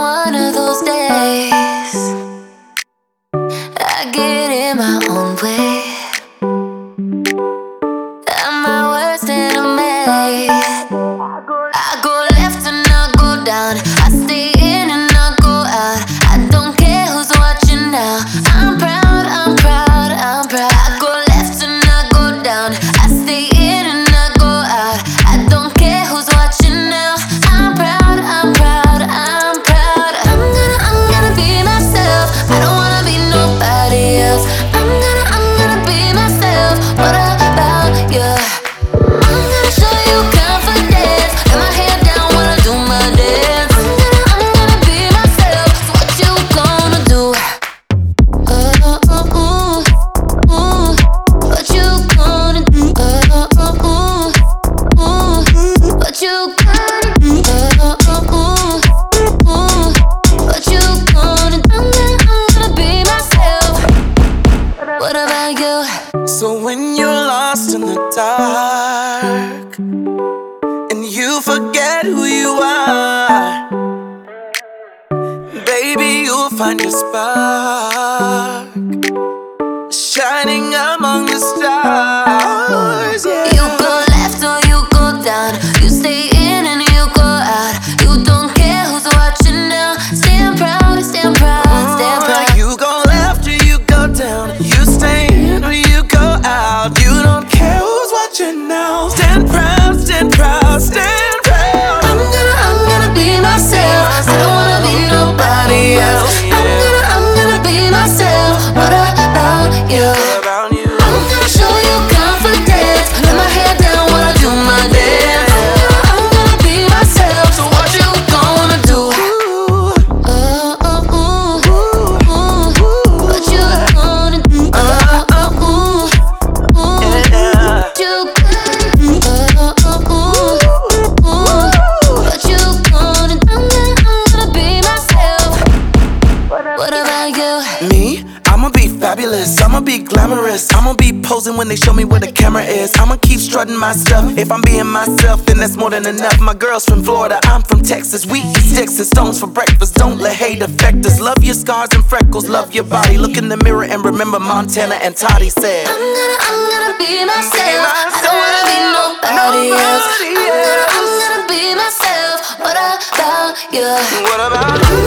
one of those days I get in my own way. I'm my worst enemy. I go left and I go down. I stay in and I go out. I don't care who's watching now. I'm proud, I'm proud, I'm proud. I go left and I go down. I stay in and I go out. I don't care who's watching now. I'm proud, I'm proud, I'm proud. I'm gonna be myself. I don't wanna be nobody else. I'm gonna be myself. What about you? I'm gonna show you confidence. Let my hair down when I do my dance. I'm gonna be myself. So what you gonna do? What you gonna do? What you gonna do? What you gonna do? I'm gonna be myself. What about you? So when you're lost in the dark and you forget who you are, baby, you'll find your spark shining among the stars. Yeah. You go left or you go down. You stay in and you go out. You don't care who's watching now. Stand proud, stand proud, stand proud. You go left or you go down. You stay in or you go out. You don't care who's watching now. Stand proud, stand proud, stand proud. I'm gonna be myself. I don't wanna be nobody else. I'm gonna be myself. What about you? What about you? I'm gonna show you confidence. Let my hair down when I do my dance. I'm gonna be myself. So what you gonna do? What you gonna do? What you What you gonna do? I'm gonna be myself. What about you? Me? I'ma be fabulous, I'ma be glamorous. I'ma be posing when they show me where the camera is. I'ma keep strutting my stuff. If I'm being myself, then that's more than enough. My girl's from Florida, I'm from Texas. We eat sticks and stones for breakfast. Don't let hate affect us. Love your scars and freckles, love your body. Look in the mirror and remember Montana and Toddy said, I'm gonna be myself. I don't wanna be nobody else. I'm gonna be myself. What about you? what about you?